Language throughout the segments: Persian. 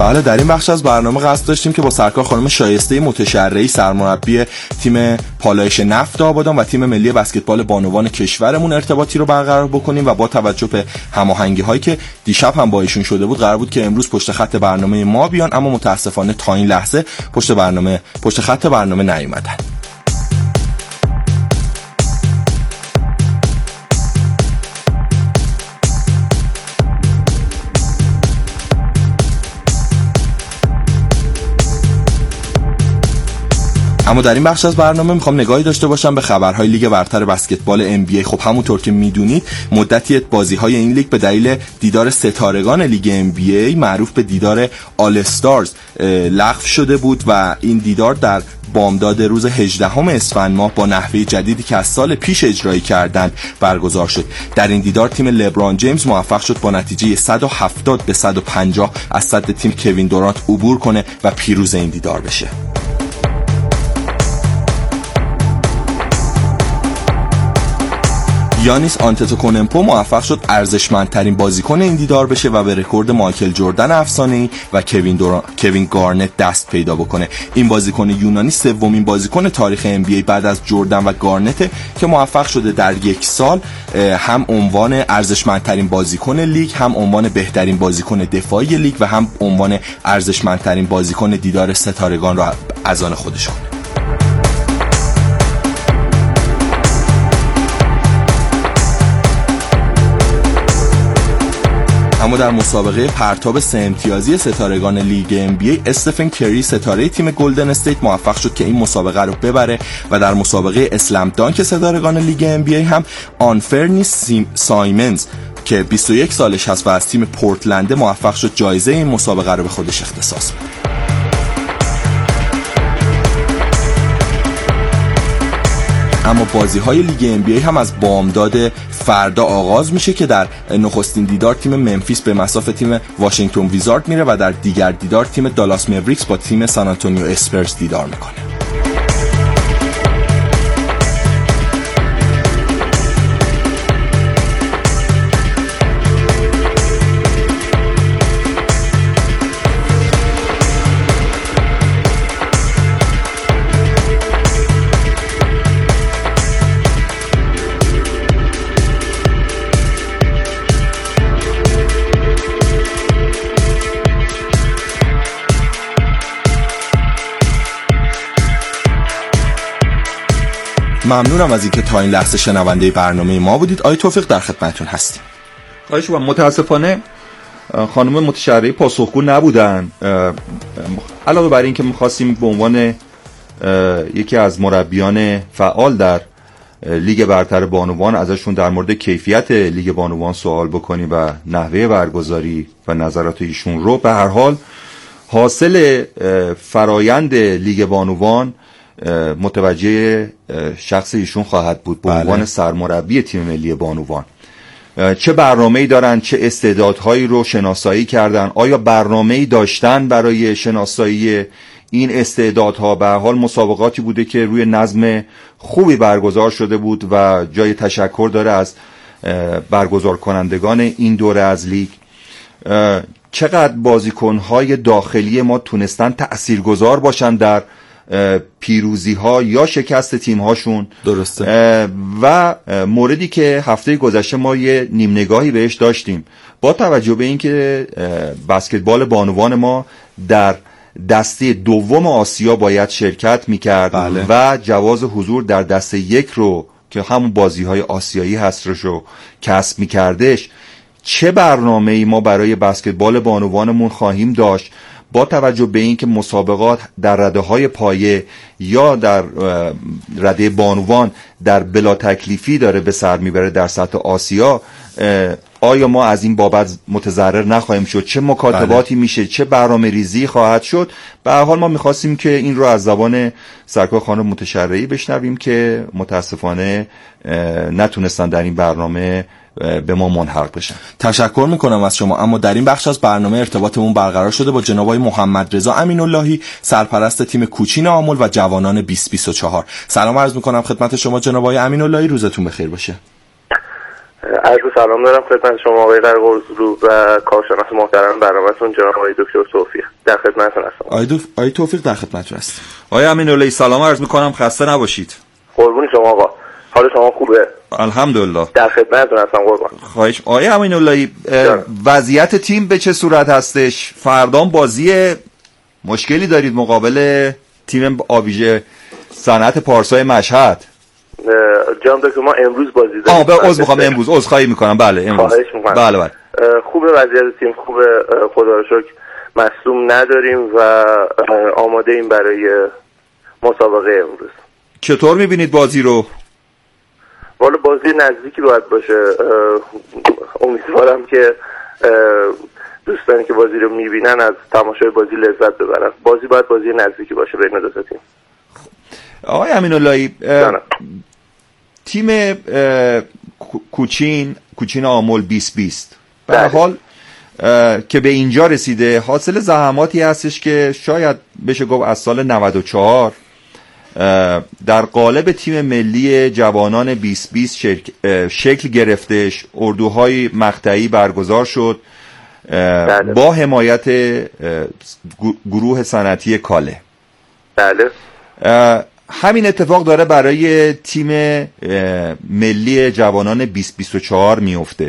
بله، در این بخش از برنامه قصد داشتیم که با سرکار خانم شایسته متشرعی سرمربی تیم پالایش نفت آبادان و تیم ملی بسکتبال بانوان کشورمون ارتباطی رو برقرار بکنیم و با توجه به هماهنگی‌هایی که دیشب هم با ایشون شده بود قرار بود که امروز پشت خط برنامه ما بیان، اما متاسفانه تا این لحظه پشت خط برنامه نیومدن. اما در این بخش از برنامه میخوام نگاهی داشته باشم به خبرهای لیگ برتر بسکتبال NBA. خب همونطور که میدونید مدتی بازی‌های این لیگ به دلیل دیدار ستارگان لیگ NBA معروف به دیدار آل استارز لغو شده بود و این دیدار در بامداد روز 18 اسفند ماه با نحوه جدیدی که از سال پیش اجرایی کردند برگزار شد. در این دیدار تیم لبران جیمز موفق شد با نتیجه 170-150 از صد تیم کوین دورانت عبور کنه و پیروز این دیدار بشه. یانیس آنتتوکونمپو موفق شد ارزشمندترین بازیکن این دیدار بشه و به رکورد مایکل جردن افسانه‌ای و کوین گارنت دست پیدا بکنه. این بازیکن یونانی سومین بازیکن تاریخ NBA بعد از جردن و گارنت که موفق شده در یک سال هم عنوان ارزشمندترین بازیکن لیگ، هم عنوان بهترین بازیکن دفاعی لیگ و هم عنوان ارزشمندترین بازیکن دیدار ستارگان را از آن خودش کنه. اما در مسابقه پرتاب 3 امتیازی ستارگان لیگ NBA استفن کری ستاره تیم گلدن استیت موفق شد که این مسابقه رو ببره و در مسابقه اسلم دانک ستارگان لیگ NBA هم آنفرنی سایمنز که 21 سالش هست و از تیم پورتلند موفق شد جایزه این مسابقه رو به خودش اختصاص بده. اما بازی‌های لیگ NBA هم از بامداد فردا آغاز میشه که در نخستین دیدار تیم ممفیس به مصاف تیم واشنگتن ویزارد میره و در دیگر دیدار تیم دالاس موریکس با تیم سان آنتونیو اسپرز دیدار میکنه. ممنونم از اینکه تا این لحظه شنونده برنامه ما بودید. آقای توفیق در خدمتتون هستیم. خواهش می‌کنم. متاسفانه خانم متشرعی پاسخگو نبودن. علاوه بر این که می‌خواستیم به عنوان یکی از مربیان فعال در لیگ برتر بانوان ازشون در مورد کیفیت لیگ بانوان سوال بکنیم و نحوه برگزاری و نظرات ایشون رو، به هر حال حاصل فرایند لیگ بانوان متوجه شخص ایشون خواهد بود به عنوان سرمربی تیم ملی بانوان. چه برنامه‌ای دارن، چه استعدادهایی رو شناسایی کردن، آیا برنامه‌ای داشتن برای شناسایی این استعدادها؟ به هر حال مسابقاتی بوده که روی نظم خوبی برگزار شده بود و جای تشکر داره از برگزار کنندگان این دوره از لیگ. چقدر بازیکن‌های داخلی ما تونستن تأثیرگذار باشن در پیروزی ها یا شکست تیم هاشون. درسته. و موردی که هفته گذشته ما یه نیم نگاهی بهش داشتیم، با توجه به اینکه بسکتبال بانوان ما در دسته دوم آسیا باید شرکت میکرد و جواز حضور در دسته یک رو که همون بازی های آسیایی هست رو کسب میکردش، چه برنامه‌ای ما برای بسکتبال بانوانمون خواهیم داشت با توجه به این که مسابقات در رده‌های پایه یا در رده بانوان در بلا تکلیفی داره به سر میبره در سطح آسیا؟ آیا ما از این بابت متضرر نخواهیم شد؟ چه مکاتباتی میشه؟ چه برنامه ریزی خواهد شد؟ به هر حال ما میخواستیم که این رو از زبان سرکار خانم متشرعی بشنویم که متاسفانه نتونستن در این برنامه به ما منحق بشن. تشکر میکنم از شما. اما در این بخش از برنامه ارتباطمون برقرار شده با جناب آقای محمد رضا امین‌اللهی، سرپرست تیم کوچین آمل و جوانان 2024. سلام عرض میکنم خدمت شما جناب آقای امین‌اللهی، روزتون بخیر باشه. عرض سلام دارم خدمت شما آقای قرقرزلو و کارشناس محترم برنامه‌تون جناب آقای دکتر توفیق. در خدمتتون هستم. آقای توفیق در خدمتتون هست. آقای امین‌اللهی سلام عرض می‌کنم، خسته نباشید. قربون شما آقا. حال شما خوبه؟ الحمدلله. در خدمتتون هستم قربان. خواهش. آقای امین‌اللهی وضعیت تیم به چه صورت هستش؟ فردا بازی مشکلی دارید مقابل تیم آویژه صنعت پارسای مشهد. جناب دکتر ما امروز بازی داریم. امروز عذرخواهی میکنم. بله امروز. خواهش میکنم. بله. خوبه وضعیت تیم خوبه، خدا رو شکر مصدوم نداریم و آماده ایم برای مسابقه امروز. چطور میبینید بازی رو؟ والا بازی نزدیکی باید باشه. امیدوارم که دوستانی که بازی رو میبینن از تماشای بازی لذت ببرن. بازی باید بازی نزدیکی باشه بین دو تا تیم. آقای امین‌اللهی تیم کوچین آمل 2020 به هر حال که به اینجا رسیده حاصل زحماتی هستش که شاید بشه گفت از سال 94 در قالب تیم ملی جوانان 2020 شکل گرفتش. اردوهای مقطعی برگزار شد با حمایت گروه صنعتی کاله. بله. همین اتفاق داره برای تیم ملی جوانان 2024 میفته.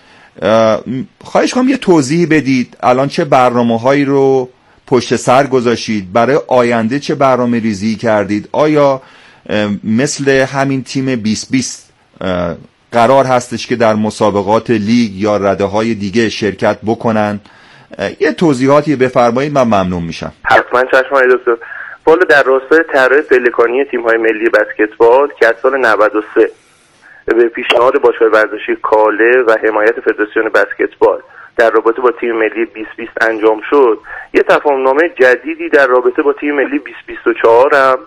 خواهش کنم یه توضیح بدید الان چه برنامه‌هایی رو پشت سر گذاشتید، برای آینده چه برنامه ریزی کردید؟ آیا مثل همین تیم 2020 قرار هستش که در مسابقات لیگ یا رده‌های دیگه شرکت بکنن؟ یه توضیحاتی بفرمایید، من ممنون میشم. حتما چشم آقای دکتر. والا در راستای طرح پلکانی تیم‌های ملی بسکتبال که از سال 93 به پیشنهاد باشگاه ورزشی کاله و حمایت فدراسیون بسکتبال در رابطه با تیم ملی 2020 انجام شد، یه تفاهم‌نامه جدیدی در رابطه با تیم ملی 2024 هم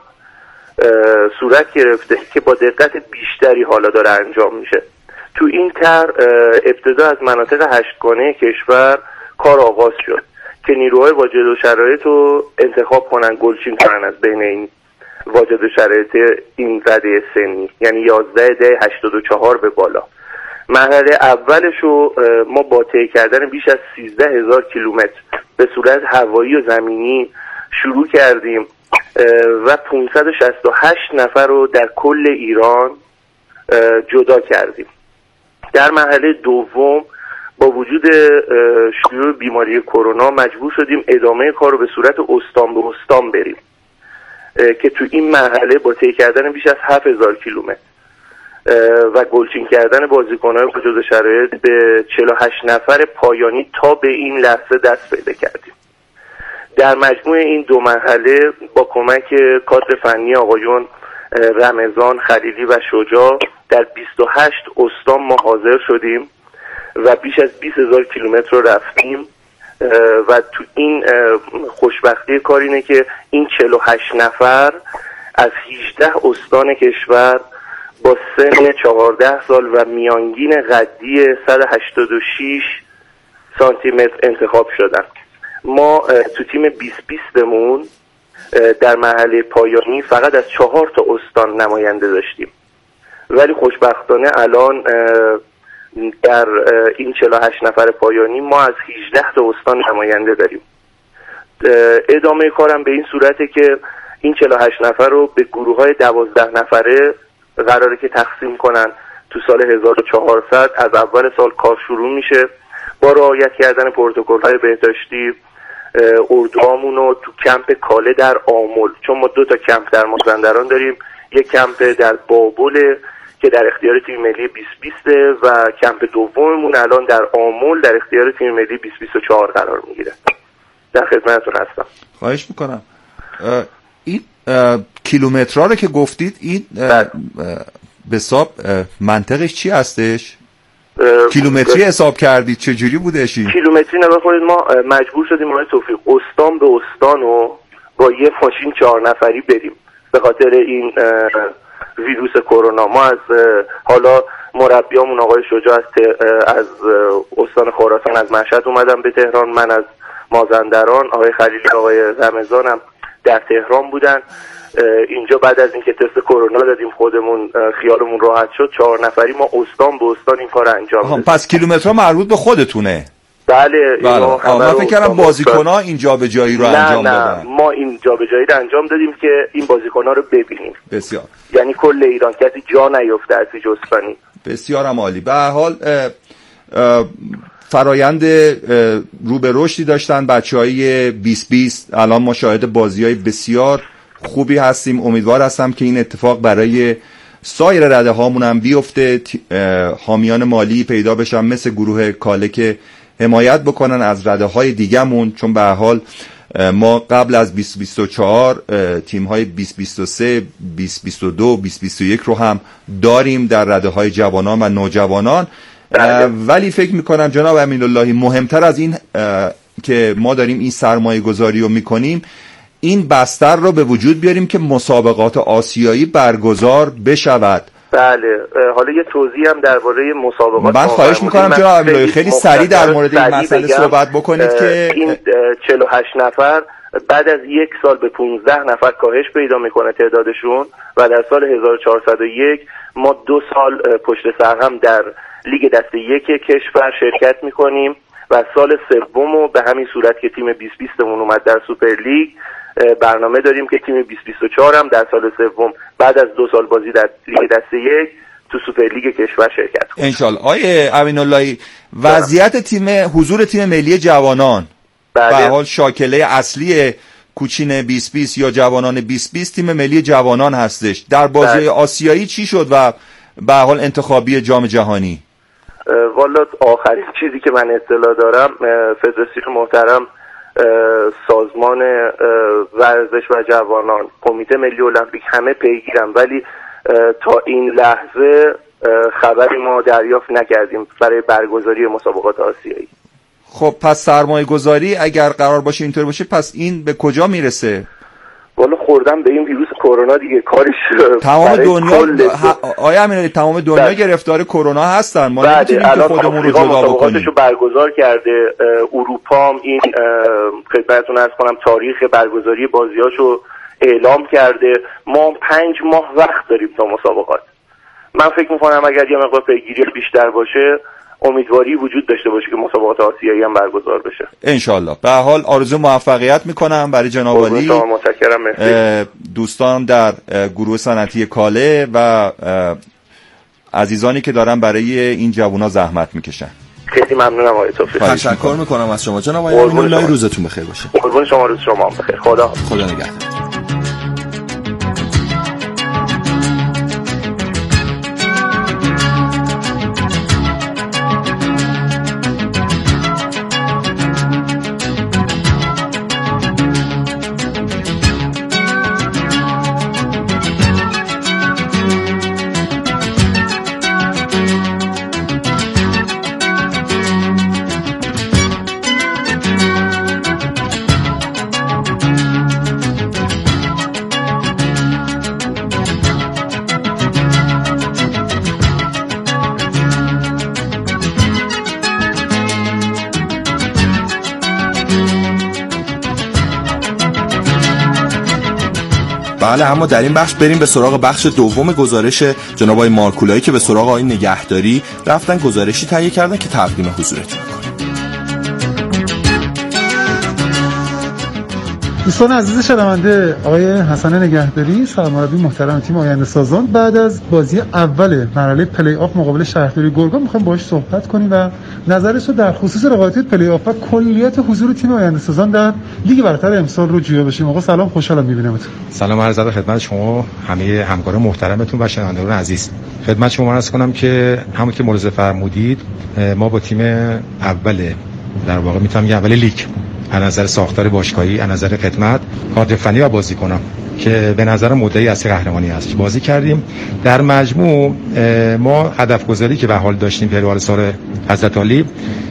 صورت گرفته که با دقت بیشتری حالا داره انجام میشه. تو این طرح ابتدا از مناطق هشتگانه کشور کار آغاز شد که نیروهای واجد و شرایط رو انتخاب کنن، گلچین کنن از بین این واجد و شرایط این رده سنی، یعنی 11 ده 84 به بالا. مرحله اولش رو ما با طی کردن بیش از 13,000 کیلومتر به صورت هوایی و زمینی شروع کردیم و 568 نفر رو در کل ایران جدا کردیم. در مرحله دوم با وجود شیوع بیماری کرونا مجبور شدیم ادامه کار رو به صورت استان به استان بریم که تو این مرحله با طی کردن بیش از 7,000 کیلومتر و گلچین کردن بازیکن‌های واجد شرایط به 48 نفر پایانی تا به این لحظه دست پیدا کردیم. در مجموع این دو مرحله با کمک کادر فنی آقایون رمضان، خلیلی و شجاع در 28 استان ما حاضر شدیم و بیش از 20,000 کیلومتر رو رفتیم و تو این خوشبختی کار اینه که این 48 نفر از 18 استان کشور با سن 14 سال و میانگین قدی 186 سانتی متر انتخاب شدن. ما تو تیم 2020مون در مرحله پایانی فقط از 4 تا استان نماینده داشتیم، ولی خوشبختانه الان در این 48 نفر پایانی ما از 18 تا استان نماینده داریم. ادامه کارم به این صورته که این 48 نفر رو به گروه‌های 12 نفره قراره که تقسیم کنن. تو سال 1400 از اول سال کار شروع میشه با رعایت کردن پروتکل‌های بهداشتی. اردوهامون رو تو کمپ کاله در آمل، چون ما 2 تا کمپ در مازندران داریم، یک کمپ در بابل که در اختیار تیم ملی 2020 و کمپ دوممون الان در آمل در اختیار تیم ملی 2024 قرار میگیره. در خدمتتون هستم. خواهش میکنم. این کیلومترها رو که گفتید این به حساب منطقش چی هستش؟ کیلومتری حساب کردید چجوری بودش این؟ کیلومتری نگاه کنید، ما مجبور شدیم آقای توفیق استان به استان و با یه ماشین 4 نفری بریم به خاطر این ویروس کرونا. ما از حالا مربیامون آقای شجاع از استان خراسان از مشهد اومدم به تهران، من از مازندران، آقای خلیلی آقای رمضانم در تهران بودن. اینجا بعد از اینکه تست کرونا دادیم خودمون خیالمون راحت شد، 4 نفری ما استان به استان این کار انجام دادیم. پس کیلومترها مربوط به خودتونه؟ بله. من فکر کردم بازیکن‌ها این جابجایی رو انجام دادن. ما این جابجایی رو انجام دادیم که این بازیکن‌ها رو ببینیم. بسیار. یعنی کل ایران کسی جا نیفته از جزفنی. بسیار عالی. به هر حال فرایند رو به رشدی داشتن بچه‌های 2020. الان ما شاهد بازی‌های بسیار خوبی هستیم. امیدوار هستم که این اتفاق برای سایر رده هامون هم بیفته، حامیان مالی پیدا بشن مثل گروه کاله که حمایت بکنن از رده های دیگه‌مون، چون به هر حال ما قبل از 2024 تیم های 2023 2022 2021 رو هم داریم در رده های جوانان و نوجوانان. ولی فکر میکنم جناب امین‌اللهی مهمتر از این که ما داریم این سرمایه گذاری رو میکنیم، این بستر رو به وجود بیاریم که مسابقات آسیایی برگزار بشود. بله. حالا یه توضیح هم درباره مسابقات من خواهش میکنم جناب امین‌اللهی خیلی سریع در مورد این مسئله صحبت بکنید که این 48 نفر بعد از 1 سال به 15 نفر کاهش پیدا میکنه تعدادشون و در سال 1401 ما 2 سال پشت سر هم در لیگ دسته 1 کشور شرکت میکنیم و سال سومو به همین صورت که تیم 2020 مون اومد در سوپر لیگ برنامه داریم که تیم 2024 هم در سال سوم بعد از 2 سال بازی در لیگ دسته 1 تو سوپر لیگ کشور شرکت کنیم. ان شاء الله. آیه امین‌اللهی، وضعیت حضور تیم ملی جوانان به حال شاکله اصلی کوچین 2020 یا جوانان 2020 تیم ملی جوانان هستش. در بازی آسیایی چی شد و به حال انتخابی جام جهانی؟ والا آخرین چیزی که من اطلاع دارم فدراسیون محترم، سازمان ورزش و جوانان، کمیته ملی المپیک همه پیگیرن، ولی تا این لحظه خبری ما دریافت نکردیم برای برگزاری مسابقات آسیایی. خب پس سرمایه گذاری اگر قرار باشه اینطور باشه، پس این به کجا میرسه؟ والا خوردم به این ویروس کرونا دیگه، کارش تمام دنیا آیا امین‌اللهی تمام دنیا گرفتار کرونا هستن؟ ما نمیتونیم که خودمون رو جدا بکنیم. رو برگزار کرده، اروپا هم این خدمتتون عرض کنم تاریخ برگزاری بازیاشو اعلام کرده. ما 5 ماه وقت داریم تا مسابقات. من فکر می‌کنم اگر یه مقدار پیگیری بیشتر باشه امیدواری وجود داشته باشه که مسابقات آسیایی هم برگزار بشه انشالله. به هر حال آرزو موفقیت میکنم برای جناب عالی. متشکرم. مرسی. دوستان در گروه صنعتی کاله و عزیزانی که دارن برای این جوونا زحمت میکشن، خیلی ممنونم آقای توفیق. تشکر میکنم از شما جناب آقای امین‌اللهی. روزتون بخیر باشه. قربون شما، روز شما هم بخیر. خدا نگهدار. بله، اما در این بخش بریم به سراغ بخش دوم گزارش جناب آقای مارکولایی که به سراغ آقای نگهداری رفتن گزارشی تهیه کردن که تقدیم حضورتون می‌کنیم. دوستان عزیز شنونده، آقای حسن نگهداری سرمربی محترم تیم آینده سازان بعد از بازی اول مرحله پلی آف مقابل شهرداری گرگان می‌خوایم باهاش صحبت کنیم و نظرش رو در خصوص رقابت پلی آف و کلیت حضور تیم آینده سازان در لیگ برتر امسال رو جویا بشیم. آقا سلام، خوشحالم می‌بینمتون. سلام عرض ادب خدمت شما همه همکاران محترمتون و شنوندگان عزیز. خدمت شما عرض کنم که همون که ملاحظه فرمودید ما با تیم اول در واقع میتونم بگم اول لیگ از نظر ساختار باشگاهی، از نظر خدمت، کادر فنی و بازیکنان که به نظر مدعی اصلی قهرمانی هست بازی کردیم. در مجموع ما هدف گذاری که به حال داشتیم پروار سال حضرت علی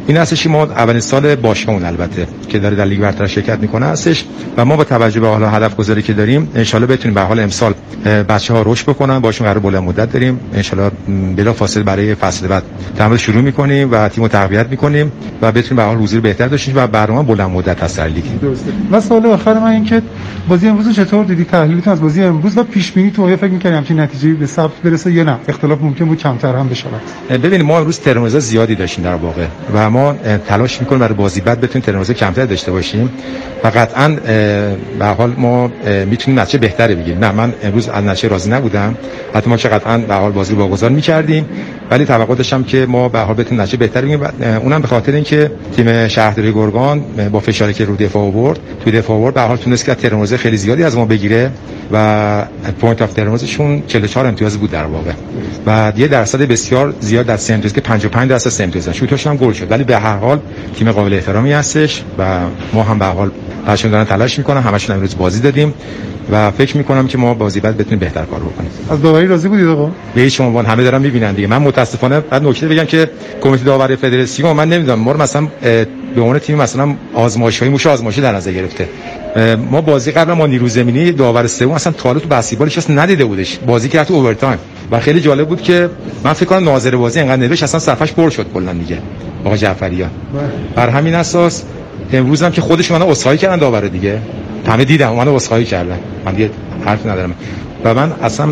این هستش که ما اولین سال باشگاهمون البته که داره در لیگ برتر شرکت میکنه هستش و ما با توجه به حالا هدف گذاری که داریم ان شاءالله بتونیم به حال امسال بچه‌ها رشد بکنن، باشون قرار بلند مدت داریم ان شاءالله بلا فاصله برای فصل بعد تمام شروع میکنیم و تیمو تقویت میکنیم و بتونیم به حال حضور بهتر داشته باشیم و برنامه بلند مدت هست در لیگ. درسته. و سوال آخر من این که بازی امروز چطور دیدی؟ تحلیلتون از بازی امروز و پیش بینی تو فکر می‌کنی همچین نتیجه‌ای به ثبت برسه یا نه اختلاف ممکن بود کمتر هم بشه؟ ببینید ما امروز ترمز زیادی داشتیم در واقع و ما تلاش می‌کنیم برای بازی بعد بتونیم ترمز کمتر داشته باشیم و قطعاً به حال ما میتونیم نتیجه بهتری بگیریم. نه من امروز از نتیجه راضی نبودم، حتی ما که قطعاً به حال بازی رو واگذار می‌کردیم ولی توقع داشتم که ما به حال بتونیم نتیجه بهتری بگیریم، اونم به خاطر اینکه تیم شهرداری گرگان با فشاری که رو دفاع آورد تو دفاع آورد به حال تونست که ترمز خیلی زیادی از ما بگیره و پوینت اف ترمزشون 44 امتیاز بود در واقع و یه درصد بسیار زیاد در سه امتیاز که 55% سه امتیاز شوتاشون هم گل شد، ولی به هر حال تیم قابل احترامی هستش و ما هم به هر حال بچه‌ها دارن تلاش میکنن، همشون امروز بازی دادیم و فکر میکنم که ما بازی بعد بتونیم بهتر کار بکنیم. از داوری راضی بودید آقا؟ به هیچ عنوان همه دارن میبینن دیگه. من متاسفانه بعد نکته بگم که کمیته داوری فدراسیون من نمیدونم ما مثلا به عنوان تیم مثلا آزمایشگاهی موش آزمایشی در نظر گرفته. ما بازی قبل ما نیرو زمینی داور سوم اصلا تالو تو بسکتبالش اصلا ندیده بودش، بازی کرد تو اوورتایم و خیلی جالب بود که من فکر کنم ناظر بازی انقدر نوشت اصلا صفحش پر شد کلا دیگه آقا جعفریان. بر همین اساس امروز هم که خودشون منو عذرخواهی کردن داور دیگه، همه دیدم منو عذرخواهی کردن، من دیگه حرف ندارم و من اصلا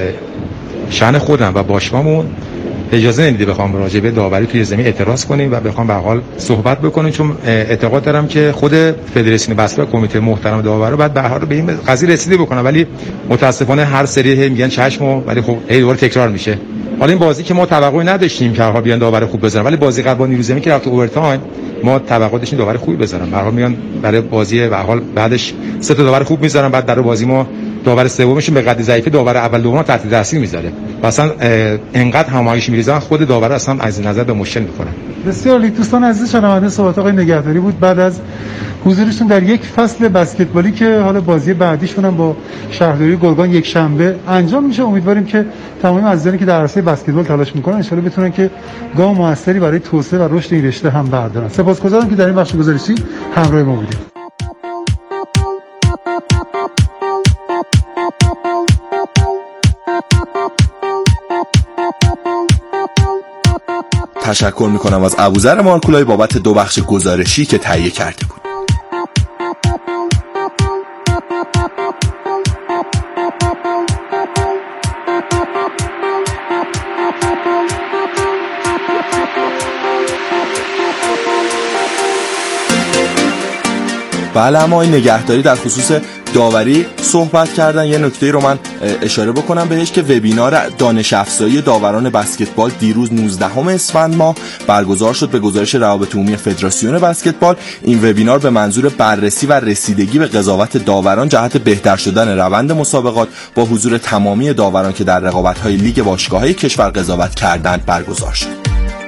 شأن خودم و باشگاهمون اجازه نمیده بخوام راجع به داوری توی زمین اعتراض کنیم و بخوام به حال صحبت بکنیم، چون اعتقاد دارم که خود فدراسیون بسکتبال کمیته محترم داورا بعد به هر حال به این قضیه رسیده بکنه، ولی متاسفانه هر سری میگن چشمو ولی خب دوباره تکرار میشه. حالا این بازی که ما توقعی نداشتیم که ها بیان داور خوب بزنن، ولی بازی قبل با نیرو زمین که رفت اورتایم ما توقع داشتیم داور خوبی بزنن، به هر حال میگن برای بازی به هر حال بعدش سه تا داور خوب میذارن، بعد برای بازی ما داور سومشون به قد ضعیف داور اول دوم تحت تاثیر میذاره و اصلا انقدر همایش میریزن خود داور اصلا از نظر به مشکل میخوره. بسیار عالی. دوستان عزیز شنونده صحبت آقای نگهداری بود بعد از حضورشون در یک فصل بسکتبالی که حالا بازی بعدیشون هم با شهرداری گرگان یک شنبه انجام میشه. امیدواریم که تمام عزیزانی که در عرصه بسکتبال تلاش میکنن ان شاءالله بتونن که گام موثری برای توسعه و رشد این رشته هم بردارن. سپاسگزارم که در این بخش گزارشی همراه ما بودید. تشکر میکنم از ابوذر مارکولای بابت دو بخش گزارشی که تهیه کرده بود. بله اما این نگهداری در خصوص داوری صحبت کردن. یه نکته رو من اشاره بکنم بهش که وبینار دانش افزایی داوران بسکتبال دیروز 19 اسفند ماه برگزار شد به گزارش روابط عمومی فدراسیون بسکتبال. این وبینار به منظور بررسی و رسیدگی به قضاوت داوران جهت بهتر شدن روند مسابقات با حضور تمامی داوران که در رقابت‌های لیگ باشگاه‌های کشور قضاوت کردند برگزار شد.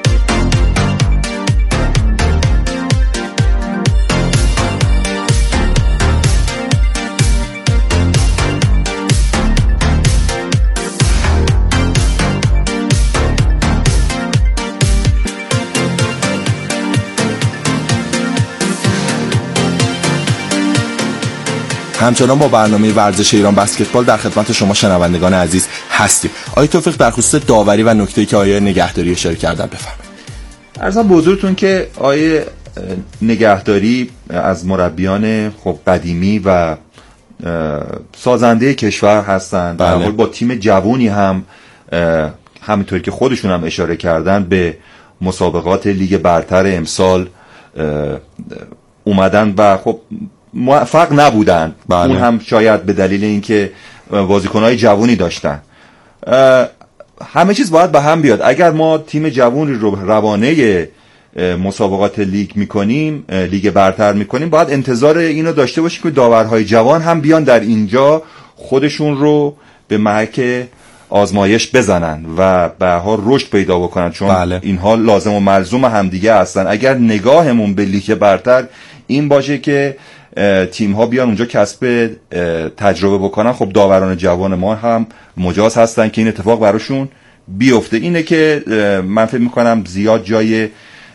همچنان با برنامه ورزش ایران بسکتبال در خدمت شما شنوندگان عزیز هستیم. آقای توفیق در خصوص داوری و نکته‌ای که آقای نگهداری اشاره کردن بفرمایید. عرضم به حضورتون که آقای نگهداری از مربیان خب قدیمی و سازنده کشور هستند. در حال با تیم جوونی هم همینطوری که خودشون هم اشاره کردن به مسابقات لیگ برتر امسال اومدن و خب موفق نبودن. اون هم شاید به دلیل اینکه بازیکن‌های جوونی داشتن. همه چیز باید به هم بیاد. اگر ما تیم جوونی رو روانه مسابقات لیگ میکنیم، لیگ برتر میکنیم، باید انتظار اینو داشته باشیم که داورهای جوان هم بیان در اینجا خودشون رو به محک آزمایش بزنن و به هر رشد پیدا بکنن، چون اینها لازم و ملزوم همدیگه هستن. اگر نگاهمون به لیگ برتر این باشه که تیم ها بیان اونجا کسب تجربه بکنن، خب داوران جوان ما هم مجاز هستن که این اتفاق براشون بیفته. اینه که من فکر میکنم زیاد جای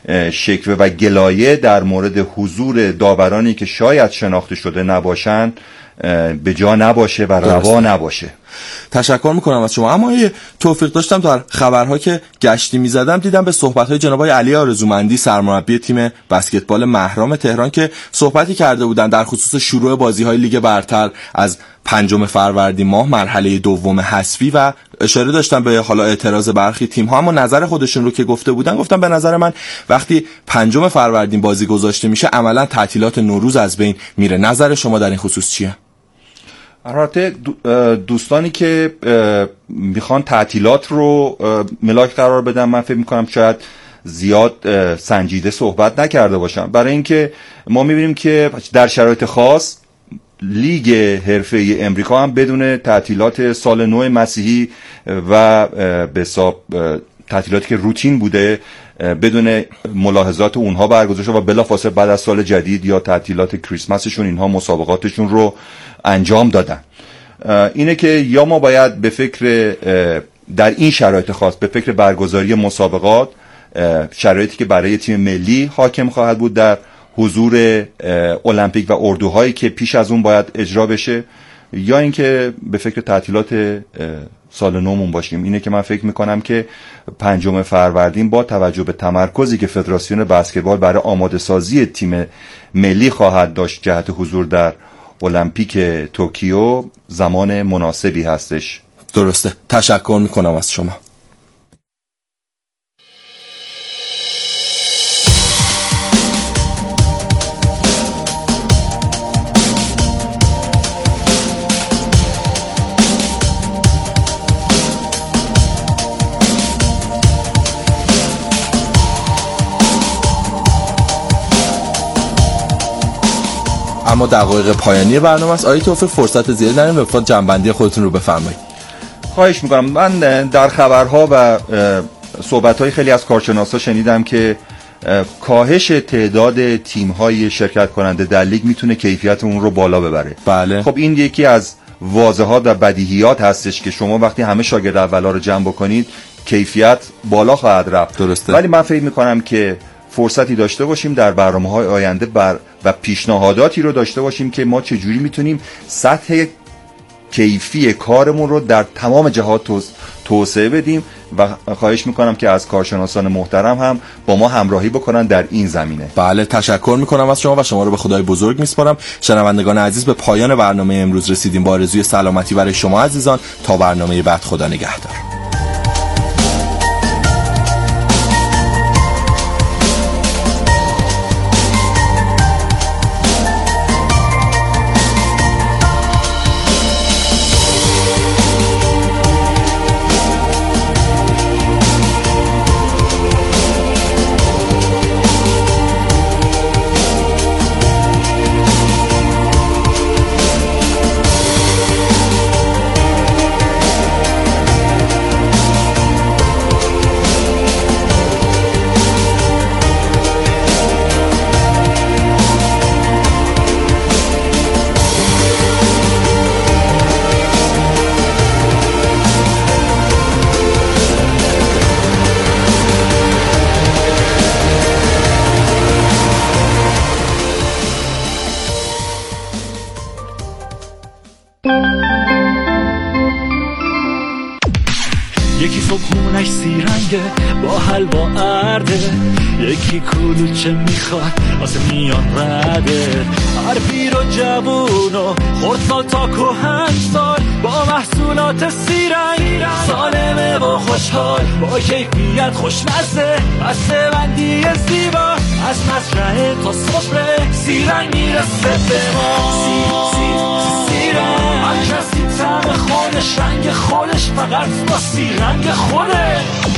شکوه و گلایه در مورد حضور داورانی که شاید شناخته شده نباشن به جا نباشه و روا نباشه. تشکر میکنم از شما. اما یه توفیق داشتم در خبرها که گشتی میزدم دیدم به صحبت‌های جناب علی آرزومندی سرمربی تیم بسکتبال مهرام تهران که صحبتی کرده بودن در خصوص شروع بازی‌های لیگ برتر از 5 فروردین ماه مرحله دوم حذفی و اشاره داشتم به حالا اعتراض برخی تیم‌ها، اما نظر خودشون رو که گفتم به نظر من وقتی 5 فروردین بازی گذاشته میشه عملاً تعطیلات نوروز از بین میره. نظر شما در این خصوص چیه؟ البته دوستانی که میخوان تعطیلات رو ملاک قرار بدن من فکر میکنم شاید زیاد سنجیده صحبت نکرده باشن، برای اینکه ما میبینیم که در شرایط خاص لیگ حرفه‌ای امریکا هم بدون تعطیلات سال نو مسیحی و به حساب تعطیلاتی که روتین بوده بدون ملاحظات اونها برگزار شد و بلافاصله بعد از سال جدید یا تعطیلات کریسمسشون اینها مسابقاتشون رو انجام دادن. اینه که یا ما باید به فکر در این شرایط خاص به فکر برگزاری مسابقات، شرایطی که برای تیم ملی حاکم خواهد بود در حضور المپیک و اردوهایی که پیش از اون باید اجرا بشه، یا اینکه به فکر تعطیلات سال نومون باشیم. اینه که من فکر میکنم که 5 فروردین با توجه به تمرکزی که فدراسیون بسکتبال برای آماده سازی تیم ملی خواهد داشت جهت حضور در المپیک توکیو زمان مناسبی هستش. درسته. تشکر میکنم از شما. اما دقایق پایانی برنامه است. آقای توفیق فرصت زیادی نداریم، لطفاً جنبندی خودتون رو بفرمایید. خواهش میکنم. من در خبرها و صحبت‌های خیلی از کارشناسا شنیدم که کاهش تعداد تیم‌های شرکت کننده در لیگ میتونه کیفیت اون رو بالا ببره. بله. خب این یکی از واضحات و بدیهیات هستش که شما وقتی همه شاگرد اولا رو جمع بکنید کیفیت بالا خواهد رفت. درسته. ولی من فکر میکنم که فرصتی داشته باشیم در برنامه‌های آینده و پیشنهاداتی رو داشته باشیم که ما چجوری میتونیم سطح کیفی کارمون رو در تمام جهات توسعه بدیم و خواهش میکنم که از کارشناسان محترم هم با ما همراهی بکنن در این زمینه. بله، تشکر میکنم از شما و شما رو به خدای بزرگ میسپارم. شنوندگان عزیز، به پایان برنامه امروز رسیدیم. با آرزوی سلامتی برای شما عزیزان تا برنامه بعد، خدا نگهدار. یکی صبحونش سیرنگه با حلوا ارده، یکی کلوچه میخواد واسه میان رده. هر پیر و جوون و خردسال تا کهنسال با محصولات سیرنگ سالمه و خوشحال، با کیفیت خوشمزه بسته بندی زیبا، از مزرعه تا سفره سیرنگ میرسه به ما. سیرنگ هر کسی طعم خودش، رنگ خودش، فقط با سیرنگ خوده.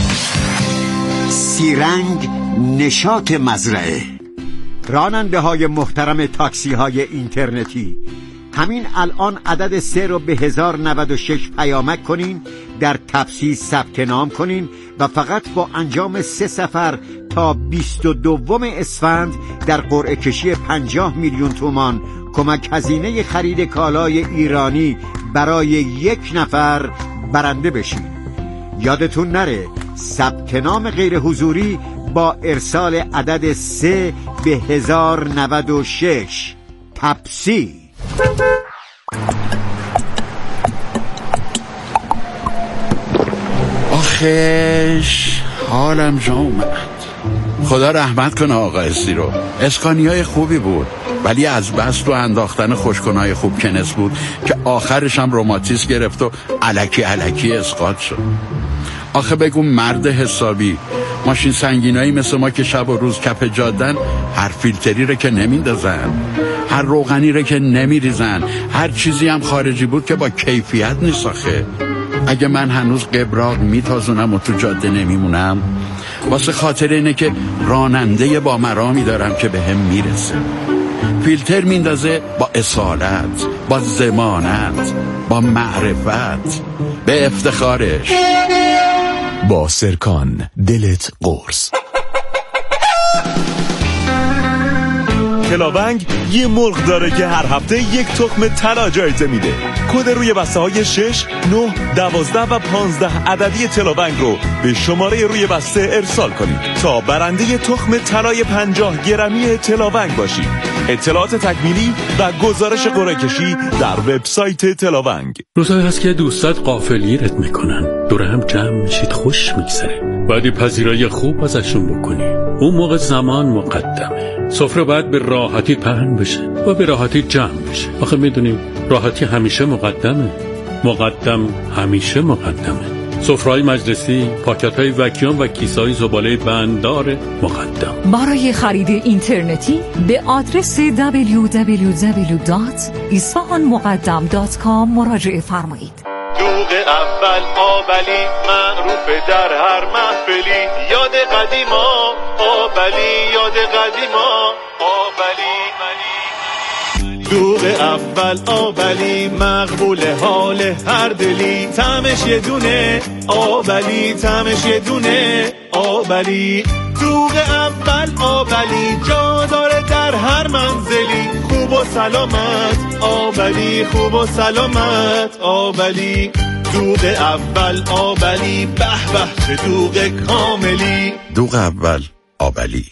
سیرنگ نشاط مزرعه. راننده های محترم تاکسی های اینترنتی، همین الان عدد 3 رو به 1096 پیامک کنین، در تبسیس ثبت نام کنین و فقط با انجام 3 سفر تا 22 اسفند در قرعه کشی 50 میلیون تومان کمک هزینه خرید کالای ایرانی برای 1 نفر برنده بشین. یادتون نره ثبت نام غیر حضوری با ارسال عدد 3 به 1096. تپسی. آخیش حالم جا اومد. خدا رحمت کنه آقا اسی رو. اسکانیای خوبی بود ولی از بس تو انداختن خوشکنای خوب کنس بود که آخرش هم روماتیسم گرفت و الکی اسقاط شد. آخه بگو مرد حسابی ماشین سنگینایی مثل ما که شب و روز کف جادن هر فیلتری رو که نمیندازن، هر روغنی رو که نمیریزن، هر چیزی هم خارجی بود که با کیفیت نیست. آخه اگه من هنوز قبراق میتازونم و تو جاده نمیمونم واسه خاطر اینه که راننده با مرامی دارم که به هم میرسه. فیلتر میندازه با اصالت، با ضمانت، با معرفت، به افتخارش. با سرکان دلت قرص. تلاونگ یه مرغ داره که هر هفته یک تخم طلا جایزه میده. کد روی بسته های 6, 9, 12 و 15 عددی تلاونگ رو به شماره روی بسته ارسال کنید تا برنده تخم طلای 50 گرمی تلاونگ باشید. اطلاعات تکمیلی و گزارش قرعه کشی در وبسایت تلاونگ. روزایی هست که دوستات غافلگیرت میکنن، دور هم جمع میشید، خوش میگذره، بعدی پذیرایی خوب ازشون بکنی. اون موقع زمان مقدمه. سفره باید به راحتی پهن بشه و به راحتی جمع بشه. آخه میدونیم راحتی همیشه مقدمه، مقدم همیشه مقدمه. سفره‌های مجلسی، پاکت‌های وکیوم و کیسه‌های زباله بنددار مقدم. برای خرید اینترنتی به آدرس www.isfahanmuqaddam.com مراجعه فرمایید. دوغ اول آبلی معروف در هر محفلی، یاد قدیما آبلی، یاد قدیما آبلی. دوغ اول آبلی مقبول حال هر دلی، طعمش یه دونه آبلی، طعمش یه دونه آبلی. دوغ اول آبلی جا داره در هر منزلی، خوب و سلامت آبلی، خوب و سلامت آبلی. دوغ اول آبلی، به به چه دوغ کاملی. دوغ اول آبلی.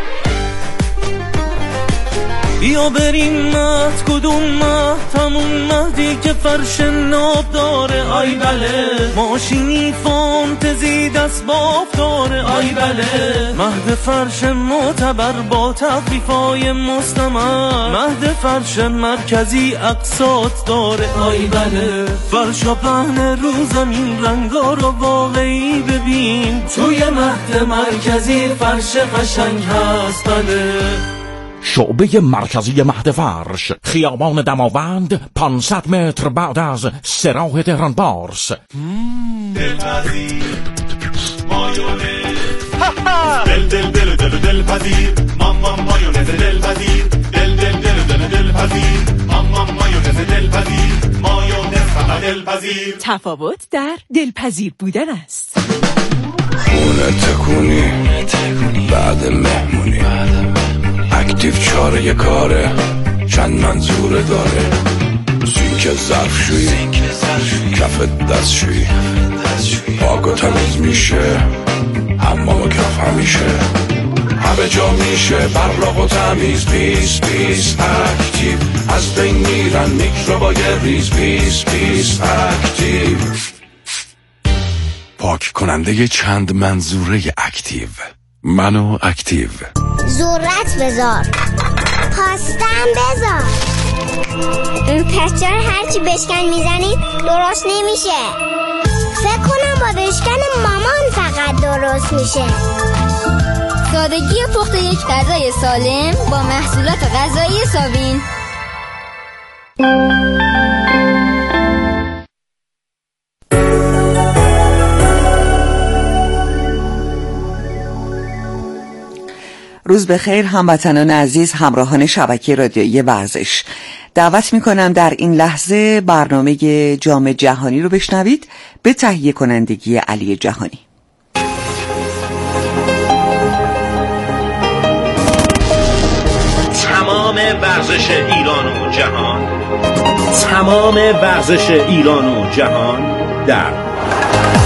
بیا بریم مهد، کدوم مهد؟ همون مهدی که فرش ناب داره. آی بله ماشینی فانتزی دست باف داره. آی بله مهد فرش معتبر با تخفیفای مستمر، مهد فرش مرکزی اقساط داره. آی بله فرشا پهن رو زمین، رنگا رو واقعی ببین، توی مهد مرکزی فرش قشنگ هست. بله شعبه مرکزی مهد فرش، خیابان دماوند، 500 متر بعد از سراح تهران بارس. دلپذیر مایونز، دل دل دل دل دلپذیر، ماما مایونز دلپذیر، دل دل دل دل دلپذیر، ماما مایونز دلپذیر، مایونز فقط دلپذیر. تفاوت در دلپذیر بودن است. خونه تکونی بعد مهمونی، اکتیو چاره کاره، چند منظوره داره. سینک ظرفشویی، کف دستشویی، پاک و تمیز میشه، حمام و کف همیشه، همه جا میشه براق و تمیز. پیس پیس اکتیو، از بین میرن میکروبای ریز. پیس پیس اکتیو، پاک کننده چند منظوره اکتیو. منو اکتیو. ذرت بذار، پاستم بذار. این پسچه هرچی بشکن میزنی درست نمیشه. فکر کنم با بشکن مامان فقط درست میشه. سادگی پخت یک غذای سالم با محصولات غذایی ساوین. روز بخیر هموطنان عزیز، همراهان شبکه رادیویی ورزش. دعوت میکنم در این لحظه برنامه جام جهانی رو بشنوید به تهیه کنندگی علی جهانی. تمام ورزش ایران و جهان، تمام ورزش ایران و جهان در